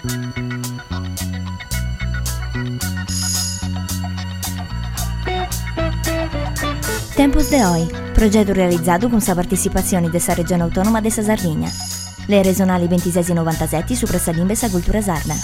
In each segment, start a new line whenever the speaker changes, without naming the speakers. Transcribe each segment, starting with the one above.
Tempos de Hoy, projeto realizzato con la partecipazione della Regione Autonoma de Sardegna. Le regionali 26 e 97 su Pressalimbe e Cultura Sarda.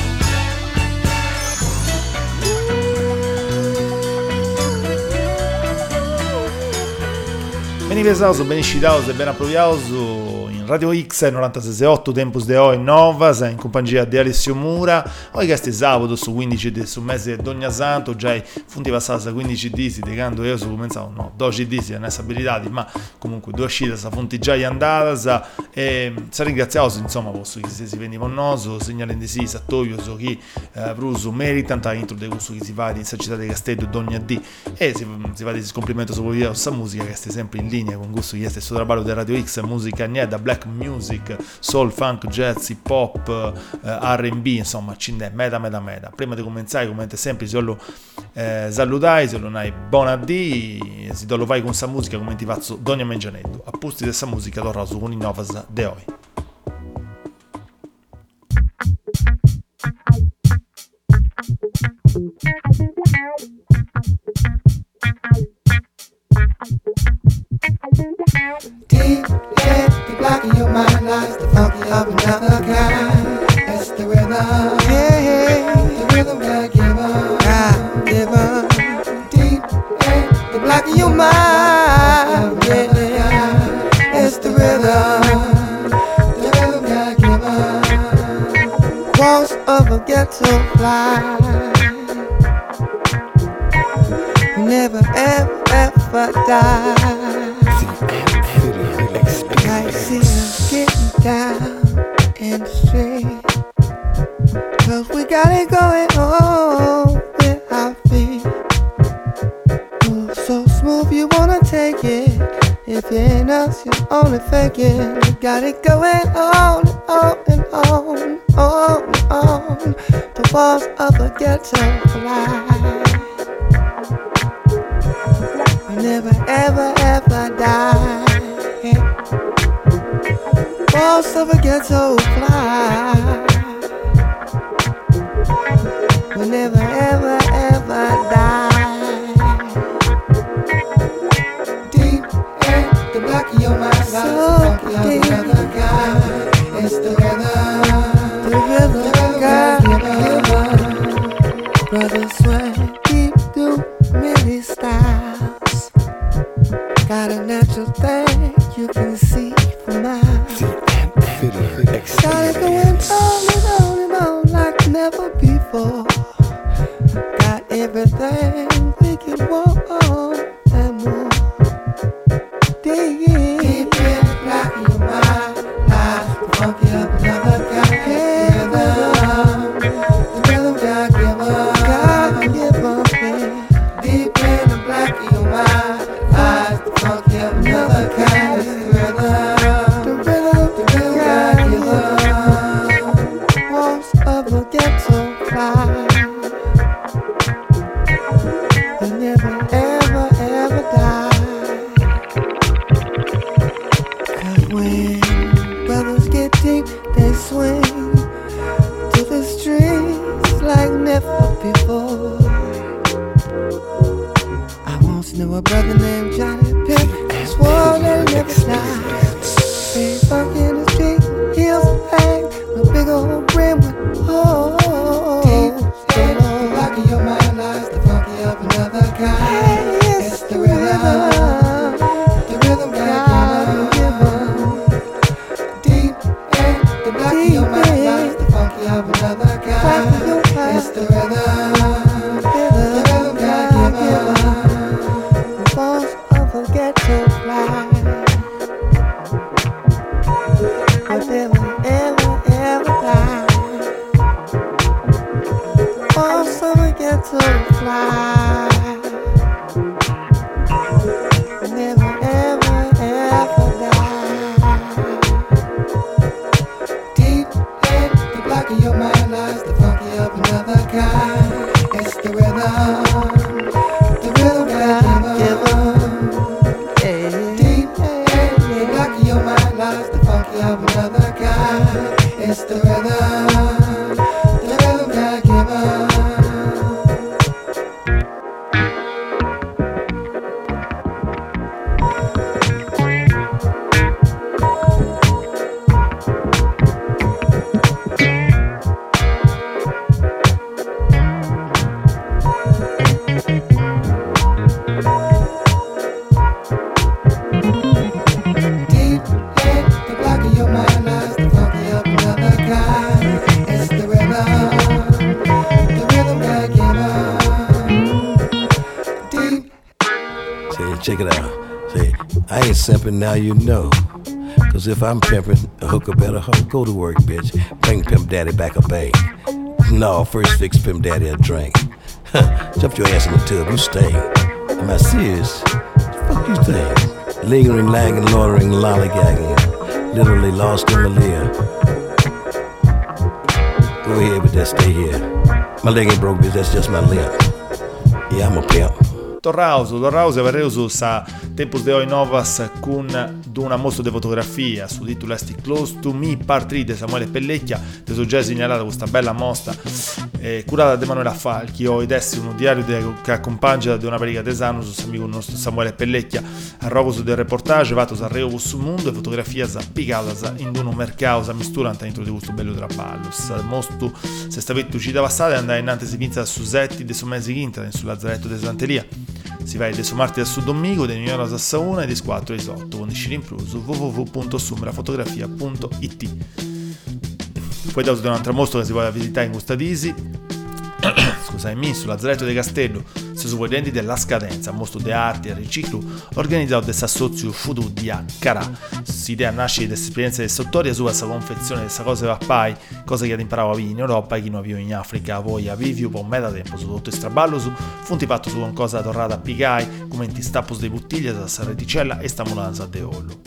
Ben pesados, ben excitados e ben approviados in Radio X 96.8 Tempos de Hoy Novas in compagnia di Alessio Mura. Oggi questo è sabato su 15 sul mese di Ogni Santo, già funti passati 15 giorni, decando io su comenzavo, no, 12 giorni non è abilitati, ma comunque due uscite sa funti già andate e sa ringraziato insomma posso che se si vendi con noi, segnale di sì, sattoio, so chi Bruso merita tanta intro di questo che si fa in città di Castello d'ogni D e si fa di complimento su via questa musica che sta sempre in linea con gusto che è stesso trabalho di Radio X, musica da black music, soul, funk, jazz, hip hop, R&B, insomma, c'è meta. Prima di cominciare, come sempre, se lo salutai, se lo hai buona D, se lo fai con questa musica, come ti faccio Dogna Mengianetto. A posti di questa musica, torno su con i Novas de Hoy.
Deep in the black of your mind lies the funky of another kind. That's the rhythm, yeah, the rhythm God give up. Deep in the black of your mind, yeah, it's the rhythm God give up. Walls of a ghetto fly, never ever die. I see us getting down in the street, 'cause we got it going on with our feet. Move so smooth you wanna take it. If you ain't us, you're only faking. We got it going on and on. The walls of a ghetto fly, we never ever die. Walls of a ghetto fly, we'll never ever die. Deep in the black of your mind, so deep. Another guy. It's the rhythm God give up. Brothers sway deep through many styles. Got a natural thing you can see from miles. Got it going on and on like never before. Got everything we can want and more. Deep in the black of your mind lies the funky of another kind. The rhythm God give up. Yeah. Deep in the black of your mind lies the funky of another kind. The rhythm. Of a ghetto fly, they never ever die. 'Cause when brothers get deep, they swing to the streets like never before. I once knew a brother named Johnny Pimp, swore that he never died. Stay funky in the street, heels hang, a big old brim with deep in the black of your mind lies the funky of another kind. It's the rhythm God give up. Deep in the black of your mind lies the funky of another kind. It's the rhythm God give up. The walls of a ghetto fly, but never ever die. Also we get to fly, never ever die. Deep in the black of your mind lies the funky of another kind. It's the rhythm God give up. Deep in the black of your mind lies the funky of another kind. It's the rhythm
I ain't simping, now you know. Cause if I'm pimping, a hooker better go to work, bitch. Bring Pimp Daddy back a bag. No, first fix Pimp Daddy a drink. Jump your ass in the tub, you stink. Am I serious? Fuck you think? Lingering, lagging, loitering, lollygagging. Literally lost in Malia. Go ahead with that, stay here. My leg ain't broke, bitch, that's just my limp. Yeah, I'm a pimp.
Torrauso e Vareuso sa Tempus de Oi Novas con una mostra di fotografia su titolo Esti Close to Me Part 3 di Samuele Pellecchia, che sono già segnalata questa bella mostra curata da Emanuela Falchi, ed è un diario che accompagna da una perica tesano su amico nostro Samuele Pellecchia a rogoso del reportage vato a Reo su Mundo e fotografia piccata in uno mercato mistura dentro di questo bello traballo mostro se stavete uscita passata e andare innanzi si pinza su Setti de su mesi quinta sul Lazzaretto de Santeria. Si va su martedì a Sudomingo, di Nignolo a Sassauna e di 4 ai 8 con in più su www.sumrafotografia.it. Poi da un'altra mostra che si vuole visitare in Gustadisi scusami, sul Lazzaretto di Castello si sono vedenti della scadenza mostro di arte e riciclo organizzato da Sassozio Fudu di Accarà. Si idea nasce dall'esperienza del Sottoria su questa confezione di questa cosa va pai, cosa che ad imparava a in Europa e chi non aveva in Africa voi a vivi un meta tempo su tutto il straballo su funti fatto su qualcosa torrata a pigai come in stappos di bottiglie da reticella e stamulanza de ollo.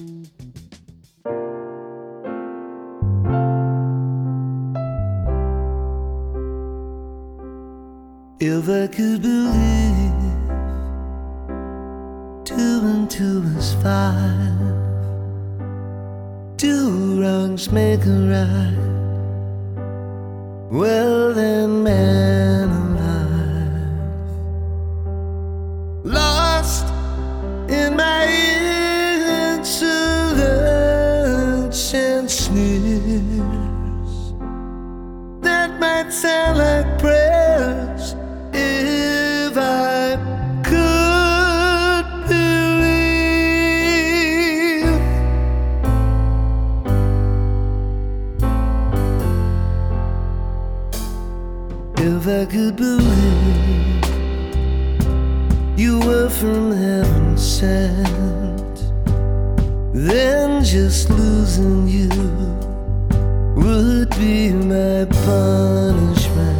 If I could believe 2 and 2 is 5, 2 wrongs make a right, well then man alive, lost in my insolence and sneers that might sound like prayers if I could believe. If I could believe you were from heaven sent, then just losing you would be my punishment.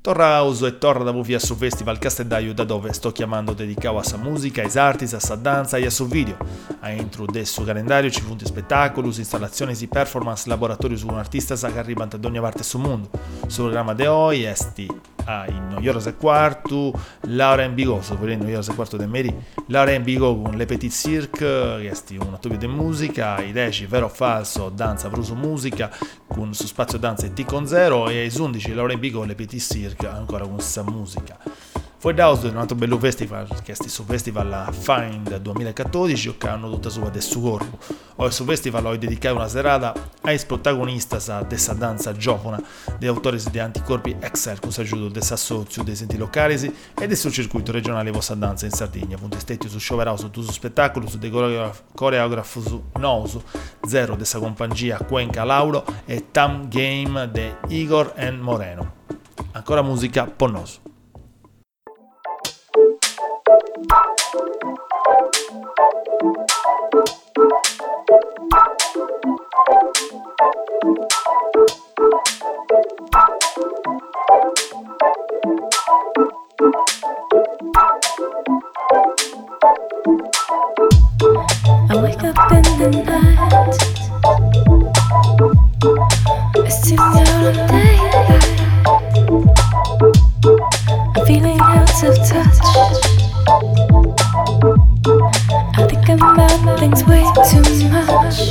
Torra house e torra da via su festival Castellaio da dove sto chiamando dedicavo a sa musica, ai artisti, a sa danza e a su video. A intro del suo calendario ci funti spettacoli, installazioni e performance, laboratori su un artista che arriva da ogni parte sul mondo. Sul programma de oggi esti in Noioros e quarto, Laura in Bigo, soprattutto Noioros e quarto de Meri, Laura in Bigo con Le Petit Cirque, che esti un attore di musica, i 10 vero o falso, danza, bruso musica, con su spazio danza e T con zero, e ai 11 Laura in Bigo, Le Petit Cirque, ancora con sa musica. Fuori da un altro bello festival, che è su festival a Find 2014, che hanno tutta sua del suo corpo. Oggi su festival ho dedicato una serata ai protagonisti dessa danza giovane, degli autori di anticorpi Excel, con l'aiuto del Sassozio, dei enti locali e del suo circuito regionale vostra danza in Sardegna. Punti stetti su Scioverao, su tutto spettacolo, su dei coreografi su Nousu, Zero dessa compagnia Cuenca Lauro e Tam Game de Igor and Moreno. Ancora musica ponnoso.
I wake up in the night, missing out on daylight. I'm feeling out of touch. I think about things way too much.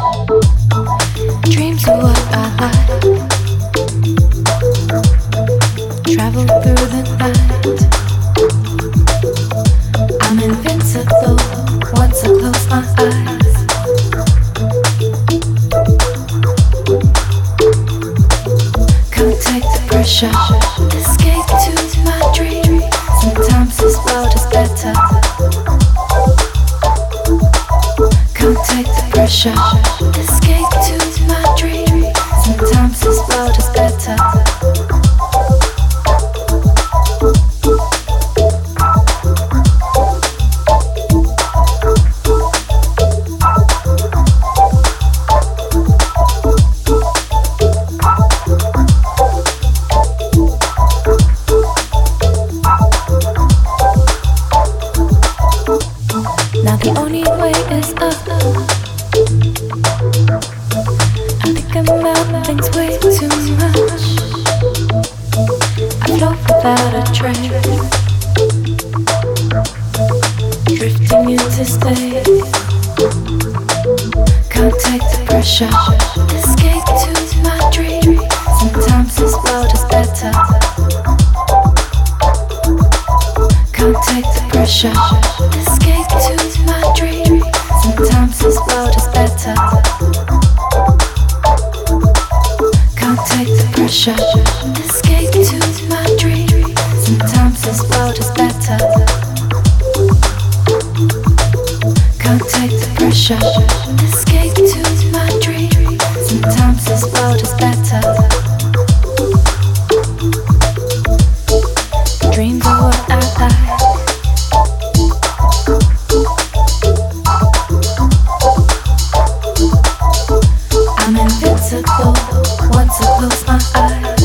Dreams are what I like. Travel through the night. I'm invincible once I close my eyes. Come take the pressure. Escape to my dream. Sometimes this world is better. Come take the pressure. Escape to my dream. Sometimes this world is better. Drifting into space. Can't take the pressure. Escape to my dream. Sometimes this world is better. Can't take the pressure. Escape to my dream. Sometimes this world is better. Can't take the pressure. Escape to my dream. Sometimes this world is better. Can't take the pressure. Escape to my dream. Sometimes this world is better. Dreams are what I like. I'm invincible once I close my eyes.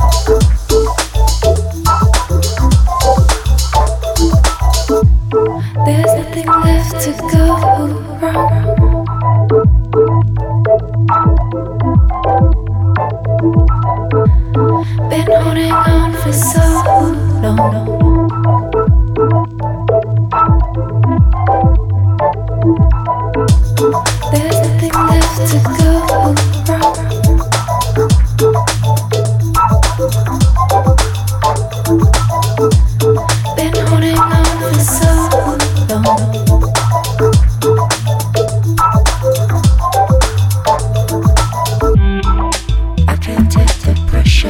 There's nothing left to go wrong. Been holding on for so long. There's nothing left to go wrong. Been holding on for so long. I can't take the pressure.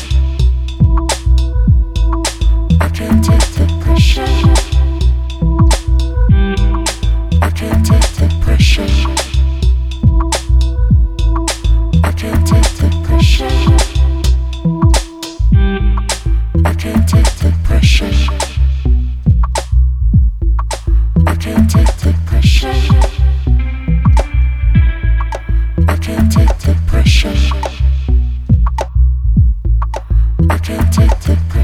I can't take the pressure. I can't take the pressure. I can't take the pressure. I can't take the pressure. I can't take the pressure. I can't take the pressure. I can't take the pressure.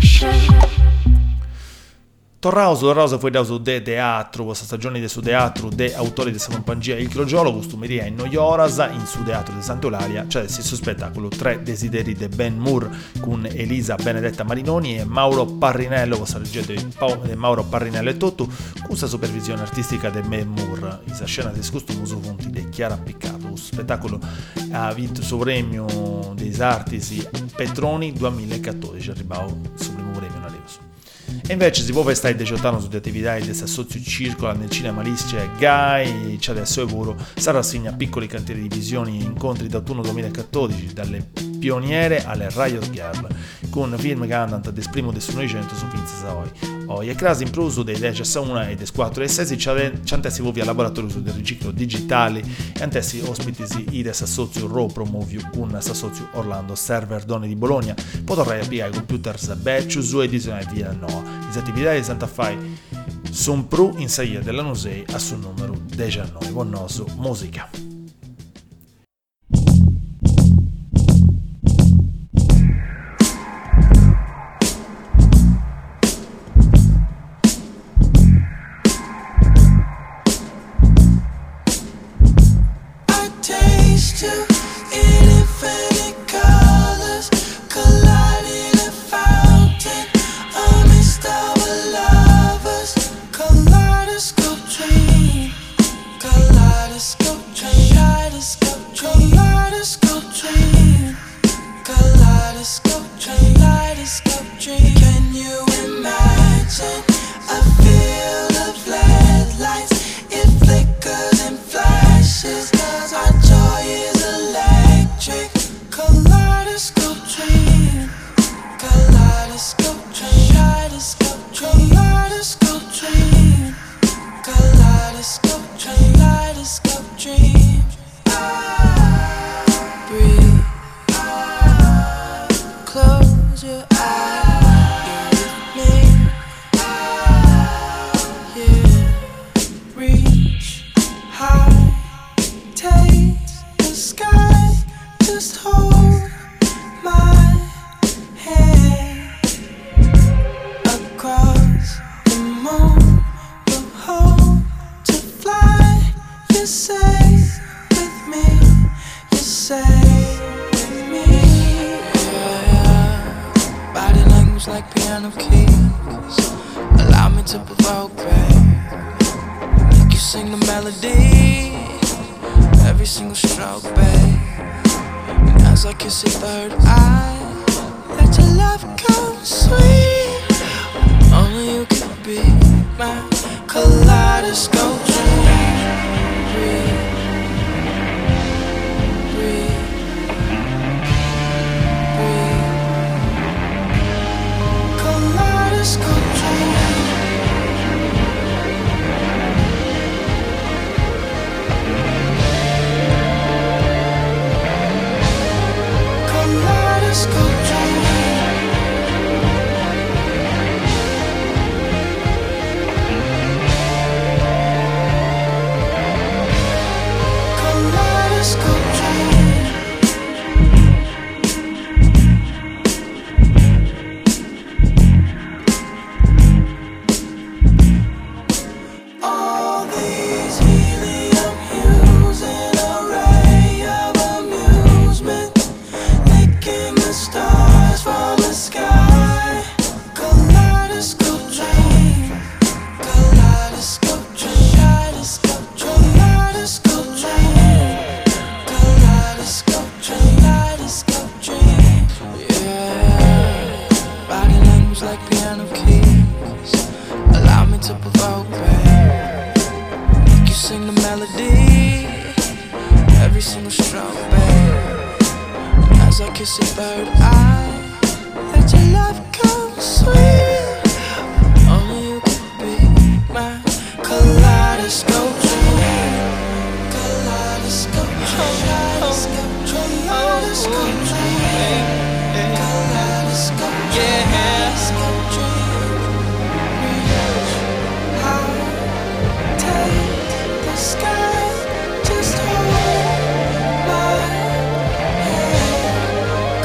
Torrauso foi dato de teatro, questa stagione di su teatro, de autori di questa compagnia Il Crogiolo, costumeria in Noioras, in su teatro di Sant'Eulalia, cioè si spettacolo Tre desideri di Ben Moore con Elisa Benedetta Marinoni e Mauro Parrinello, questa regia di Mauro Parrinello e Tottu, con questa supervisione artistica di Ben Moore, questa scena di scostumo su fonti di Chiara Piccato. Lo spettacolo ha vinto il premio dei Artisi Petroni 2014, arrivato sul primo premio in Aleus. E invece si può festare il 18 anni sulle attività di questo socio circola nel cinema Alice Guy, c'è adesso Evoro, sarà rassegna piccoli cantieri di visioni e incontri d'autunno 2014, dalle pioniere alle Riot Girl, con film che andano dal primo del Novecento su Pinze Savoy. E crasi in pruso dei 10 e dei 4 e 6 c'antessi vovi al laboratorio sul riciclo digitale e antessi ospiti i des socio Ro Promovio con socio Orlando Server Donne di Bologna, potrei applicare computers beccio su edizione via Noa. Le attività di Santa Fai sono pru in saia della Nusei a sul numero 19. Buon noso, musica.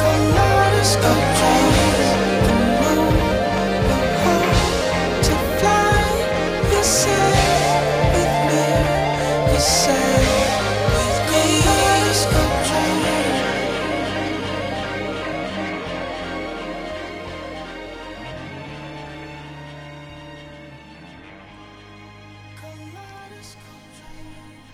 To fly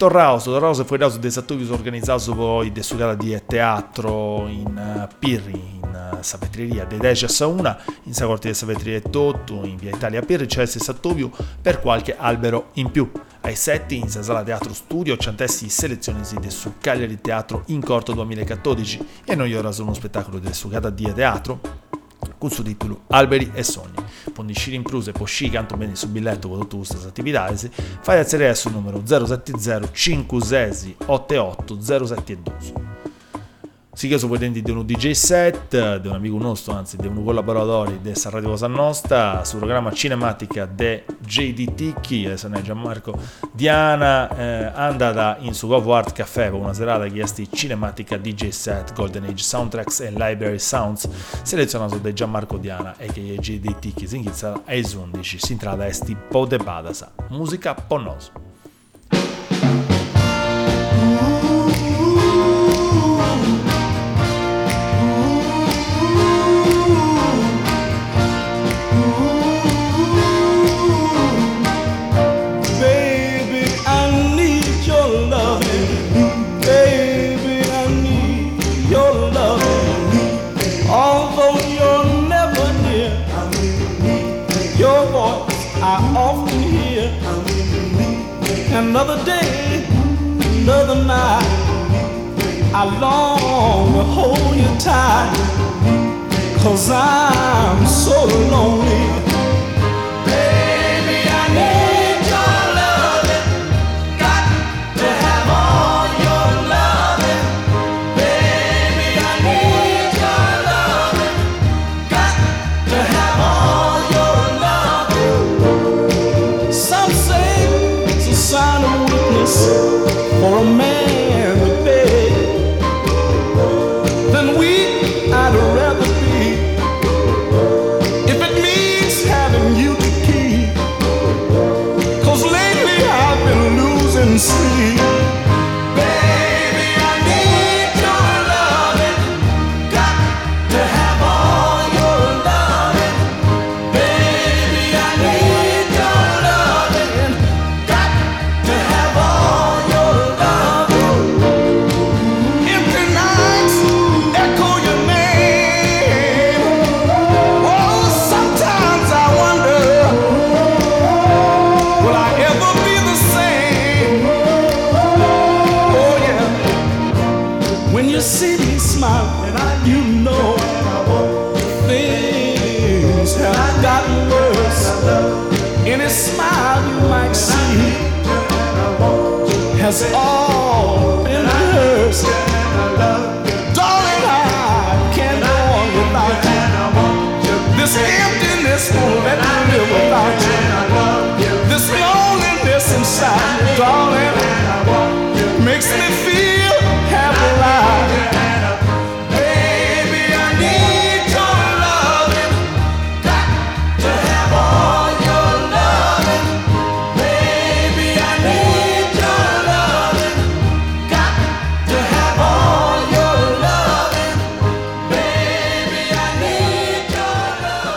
Torrause foi dato desattovius organizzato poi de su gara di teatro in Pirri, in sa vetreria de 10 a 1, in sa corte de sa vetreria Tottu, in via Italia Pirri, c'è desattovio per qualche albero in più. Ai 7 in sa sala teatro studio c'antessi selezioni de su Cagliari Teatro in corto 2014 e noi ora sono uno spettacolo de su gara di teatro con su titolo Alberi e Sogni. Pondiscire in pruse, posci canto bene su biglietto con tutte queste attività, fai accedere sul numero 070 56 88 072. Sì, che sono potenti di un DJ set, di un amico nostro, anzi di un collaboratore di Radio Cosa Nostra, sul programma Cinematica de JD Ticchi, se ne è Gianmarco Diana, andata in su Govo Art Café per una serata che è Cinematica DJ Set, Golden Age Soundtracks e Library Sounds, selezionato da Gianmarco Diana e che è JD Ticchi, si inizia ai 11, si intrada esti po' de badasa, musica ponnoso.
Another day, another night, I long to hold you tight, 'cause I'm so lonely. Baby, I need your loving, got to have all your loving. Baby, I need your loving, got to have all your loving. Some say it's a sign of weakness for a man to beg. Then weak I'd rather be, if it means having you to keep. 'Cause lately I've been losing sleep. Baby, I need your loving, got to have all your loving. Baby, I need your loving, got to have all your loving. Empty nights echo your name. Oh, sometimes I wonder, will I ever be the same? Oh yeah, when you see me smile, you know things have gotten worse. Any smile you might see has all been rehearsed. Darling, I can't go on without you. This emptiness won't let me live without you. This loneliness inside me, darling, makes me feel half alive. Baby, I need your loving, got to have all your loving. Baby, I need your loving, got to have all your loving. Baby, I need your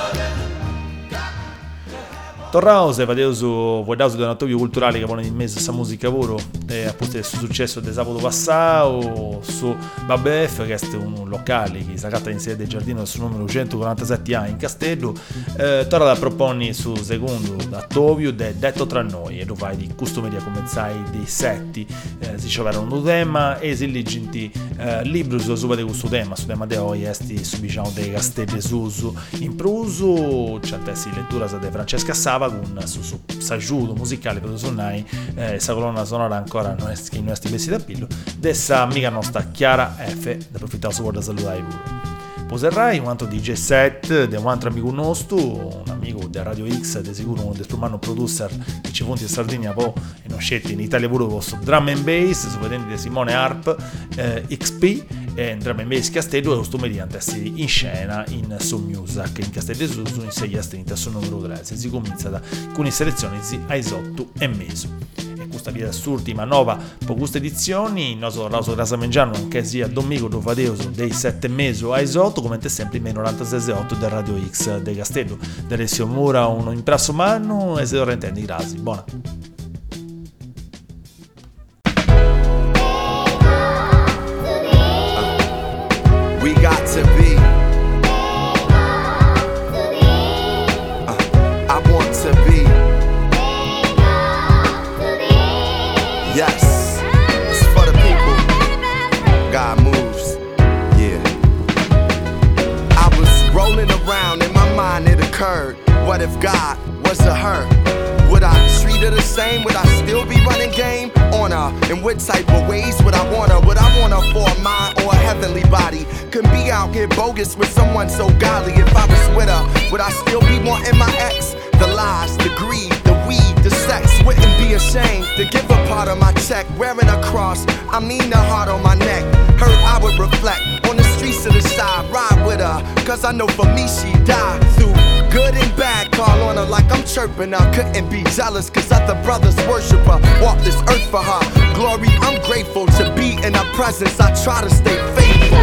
loving.
Torrause, Vadeuso, Voidauso da un attività culturale che pone in mezzo questa musica puro e appunto il suo successo di sabato passato su Babef, che è un locale che si accatta in sede del giardino sul numero 147A in Castello. Torna da proponi su secondo da Tovio de Detto tra noi e lo fai di customeria come sai dei setti, si c'era un tema e si leggi libri su questo tema di oggi esti su diciamo dei Castelli Susu in pruso c'è testi lettura di Francesca Sava con su s'aiuto musicale per suonare questa colonna sonora ancora non è che non è stipesi da pillo dessa amica nostra Chiara F, ne approfittavo solo da salutare pure. Poserrai un altro DJ set di un altro amico nostro, un amico di Radio X, di sicuro un desprumano producer che ci fonti in Sardegna poi e non scetti in Italia pure questo drum and bass, su vedenti di Simone Harp XP e drum and bass Castello e costume di antesti in scena in Soul Music in Castello Susu in 6 astinta sul numero 3 si comincia da alcune selezioni ai 8 e mezzo. Questa via l'ultima nuova per queste edizioni il nostro Rauso Grasamangiano anche sia Domingo Dovadeuso dei 7 mesi ai 8 come sempre meno 96.8 del Radio X del Castello dell'Essio Mura un impresso mano e se lo intendi grazie buona.
got to be. I want to be. Yes, it's for the people. God moves. Yeah. I was rolling around in my mind, it occurred. What if God was a her? Would I treat her the same? Would I still be running game on her? In what type of ways would I want her? Would I want her for a mind or a heavenly body? Couldn't be out here bogus with someone so godly. If I was with her, would I still be wanting my ex? The lies, the greed, the weed, the sex. Wouldn't be ashamed to give a part of my check. Wearing a cross, I mean the heart on my neck. Her, I would reflect on the streets of the side. Ride with her, cause I know for me she died. Through good and bad, call on her like I'm chirping her. Couldn't be jealous cause other brothers worship her. Walk this earth for her glory, I'm grateful to be in her presence. I try to stay faithful.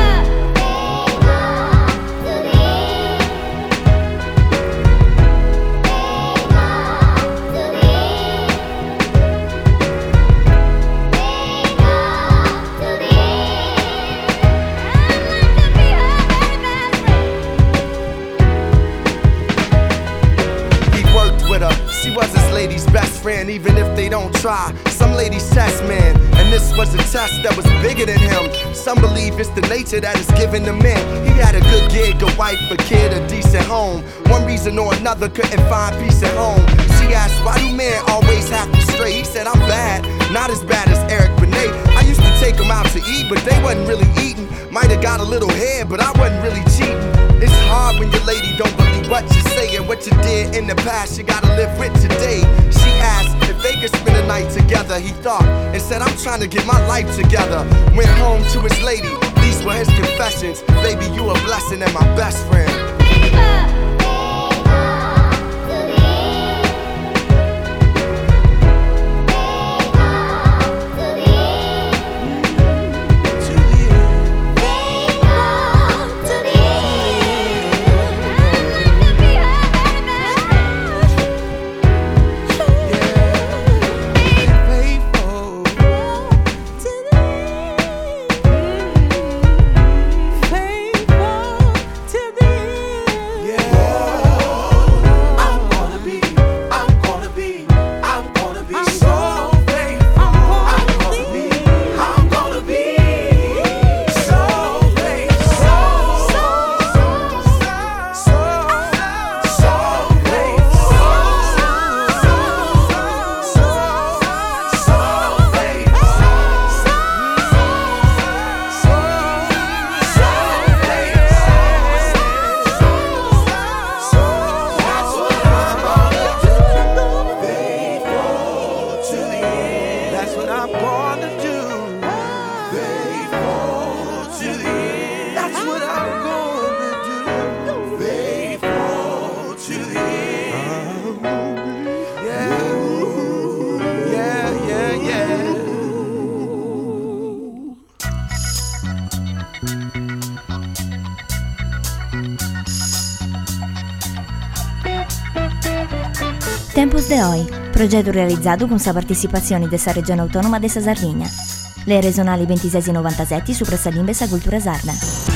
She was his lady's best friend, even if they don't try. Some ladies test man, and this was a test that was bigger than him. Some believe it's the nature that is given to men. He had a good gig, a wife, a kid, a decent home. One reason or another couldn't find peace at home. She asked, why do men always have to stray? He said, I'm bad, not as bad as Eric Benet. I used to take them out to eat, but they wasn't really eating. Might've got a little head, but I wasn't really cheating. It's hard when your lady don't believe what you say and what you did in the past, you gotta live with today. She asked if they could spend a night together. He thought and said, I'm trying to get my life together. Went home to his lady, these were his confessions. Baby, you a blessing and my best friend.
Tempos de Hoy, projeto realizzato com a participazione dessa Regione Autonoma dessa Sardegna. Le regionali 26 e 97 su Pressa Limbe sa Cultura Sarda.